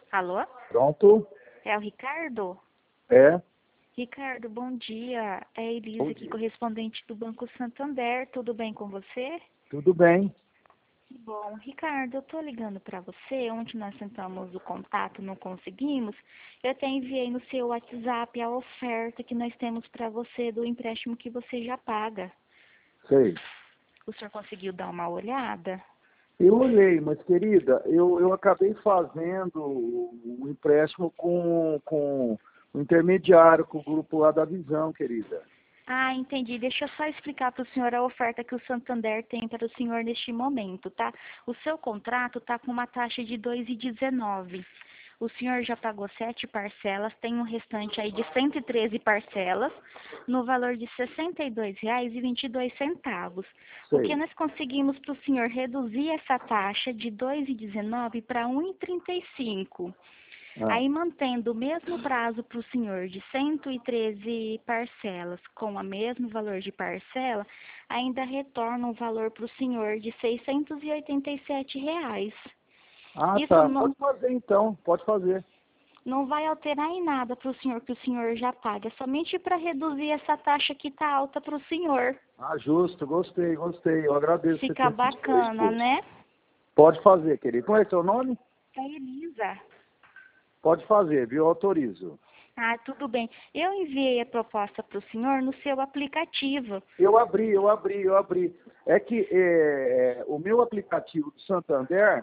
Alô? Pronto? É o Ricardo? É? Ricardo, bom dia. É a Elisa Bom aqui, dia. correspondente do Banco Santander. Tudo bem com você? Tudo bem? Bom, Ricardo, eu tô ligando para você. Ontem nós tentamos o contato, não conseguimos. Eu até enviei no seu WhatsApp a oferta que nós temos para você do empréstimo que você já paga. Sei. O senhor conseguiu dar uma olhada? Eu olhei, mas querida, eu acabei fazendo o empréstimo com o intermediário, com o grupo lá da Visão, querida. Ah, entendi. Deixa eu só explicar para o senhor a oferta que o Santander tem para o senhor neste momento, tá? O seu contrato está com uma taxa de 2,19. O senhor já pagou 7 parcelas, tem um restante aí de 113 parcelas, no valor de R$ 62,22. O que Sei. nós conseguimos para o senhor reduzir essa taxa de 2,19 para 1,35. Ah, Aí, mantendo o mesmo prazo para o senhor de 113 parcelas com o mesmo valor de parcela, ainda retorna um valor para o senhor de R$ 687. Isso tá. Pode fazer então, pode fazer. não vai alterar em nada para o senhor que o senhor já paga, é somente para reduzir essa taxa que está alta para o senhor. Ah, justo, gostei. Eu agradeço você Fica ter feito o bacana, esforço. né? Pode fazer, querido. Como é seu nome? É Elisa. Pode fazer, viu? Eu autorizo. Ah, tudo bem. Eu enviei a proposta para o senhor no seu aplicativo. Eu abri. É que o meu aplicativo do Santander,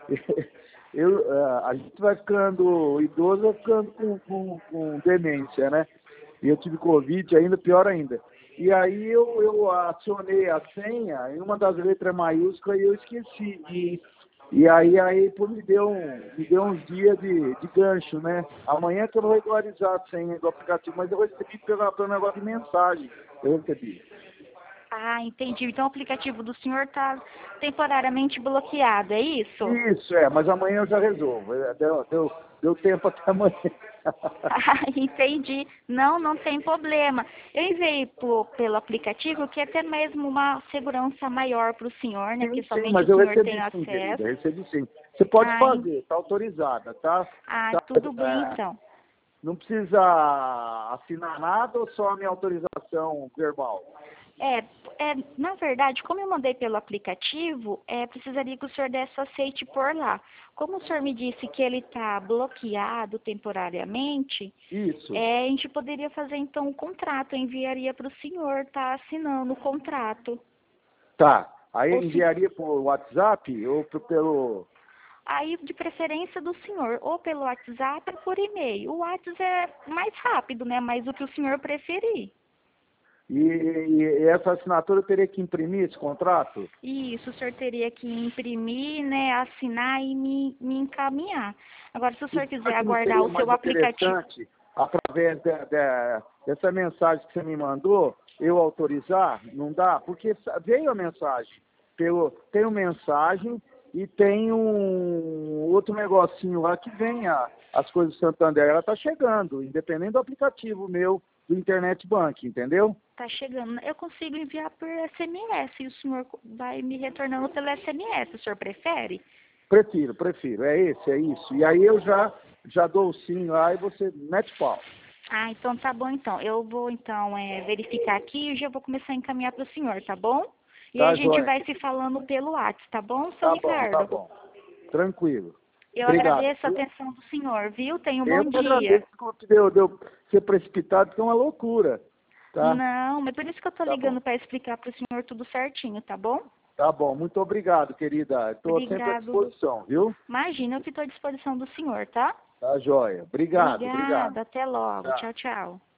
a gente vai ficando idoso, vai ficando com demência, né? E eu tive Covid ainda, pior ainda. E aí eu acionei a senha em uma das letras maiúsculas e eu esqueci. E aí pô, me deu uns dias de gancho, né? Amanhã que eu vou regularizar a senha do aplicativo, mas eu recebi pelo negócio de mensagem. Eu recebi. Ah, entendi. Então o aplicativo do senhor está temporariamente bloqueado, é isso? Isso, mas amanhã eu já resolvo. Deu tempo até amanhã. Ah, entendi. Não, não tem problema. Eu enviei pelo aplicativo que é até mesmo uma segurança maior para o senhor, né? Porque Sim, somente mas o eu senhor tem recebi sim, acesso. querida, recebi sim. Você pode Ah, fazer, está autorizada, tá? tudo bem então. Não precisa assinar nada ou só a minha autorização verbal? Na verdade, como eu mandei pelo aplicativo, precisaria que o senhor desse aceite por lá. Como o senhor me disse que ele está bloqueado temporariamente, Isso. a gente poderia fazer então um contrato, eu enviaria para o senhor estar assinando o contrato. Tá. Aí Ou se, enviaria por WhatsApp ou pelo... aí, de preferência do senhor, ou pelo WhatsApp ou por e-mail. O WhatsApp é mais rápido, né? Mas o que o senhor preferir. E essa assinatura eu teria que imprimir esse contrato? Isso, o senhor teria que imprimir, né, assinar e me encaminhar. Agora, se o E senhor quiser será que não aguardar seria o seu mais aplicativo. interessante, através dessa mensagem que você me mandou, eu autorizar? Não dá? Porque veio a mensagem. Tem uma mensagem e tem um outro negocinho lá que vem as coisas do Santander. Ela está chegando, independente do aplicativo meu, do Internet Bank, entendeu? Tá chegando. Eu consigo enviar por SMS e o senhor vai me retornando pelo SMS. O senhor prefere? Prefiro. É isso. E aí eu já dou o sim lá e você mete pau. Ah, então tá bom então. Eu vou então verificar aqui e já vou começar a encaminhar para o senhor, tá bom? E aí a Tá, gente joia? vai se falando pelo WhatsApp, tá bom, seu Tá Ricardo? bom. Tranquilo. Eu Obrigado, agradeço a viu? atenção do senhor, viu? Tenha um Eu bom que dia. agradeço que deu ser precipitado, porque é uma loucura. Tá? Não, mas por isso que eu tô Tá bom. ligando para explicar para o senhor tudo certinho, tá bom? Tá bom. Muito obrigado, querida. Estou sempre à Obrigado. disposição, viu? Imagina, eu que estou à disposição do senhor, tá? Tá, joia. Obrigado. Obrigada, até logo. Tchau. Tchau, tchau.